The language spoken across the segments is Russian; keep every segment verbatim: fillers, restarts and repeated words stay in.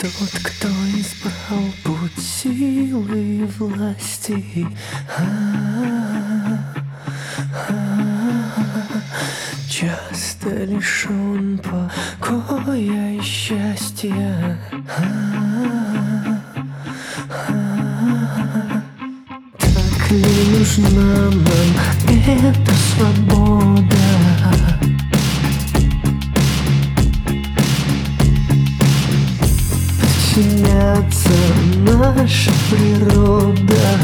Тот, кто избрал путь силы и власти, часто лишен покоя и счастья. Так ли нужна нам эта свобода? Подчиняться наша природа.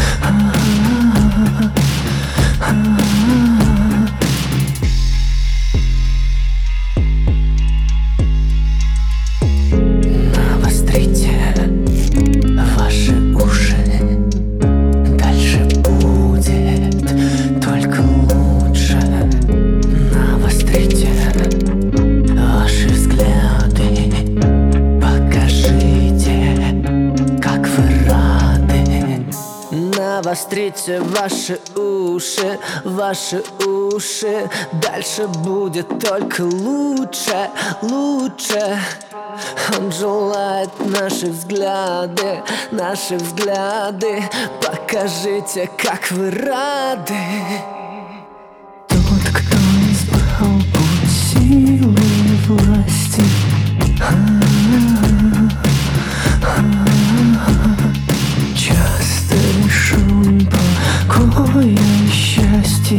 Навострите ваши уши, дальше будет только лучше. Навострите ваши взгляды, покажите, как вы рады. Навострите ваши уши, ваши уши, дальше будет только лучше, лучше. Он желает наши взгляды, наши взгляды, покажите, как вы рады. Тот, кто избрал путь силы и власти, часто лишен покоя и счастья.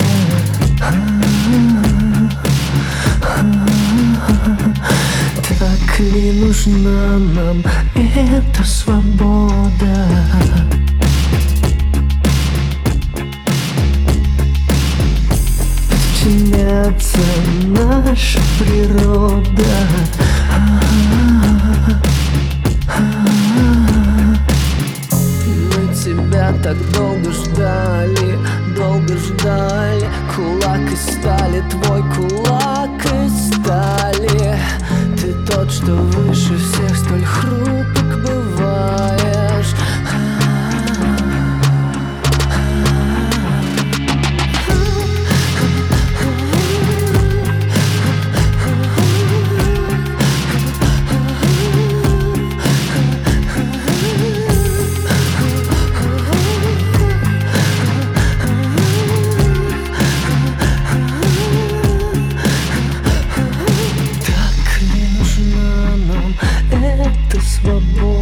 Так ли нужна нам эта свобода? Подчиняться наша природа. Мы тебя так долго ждали, долго ждали. Кулак из стали, твой кулак из стали. Ты тот, что выше всех, столь хрупок бываешь. Свобода.